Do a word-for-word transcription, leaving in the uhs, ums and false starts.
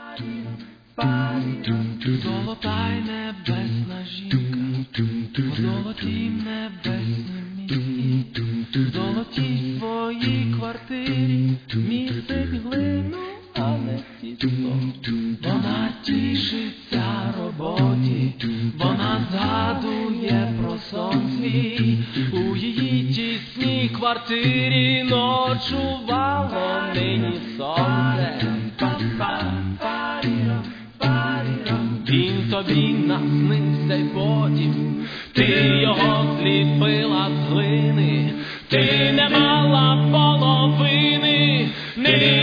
Золота й небесна жінка, у золотій небеснім місті, в золотій своїй квартирі, місить глину, а не тісто. Вона тішиться роботі, вона згадує про сон свій, у її тісній квартирі ночувало нині сонце. Він тобі наснився й потім, ти його зліпила з глини, ти не мала половини, не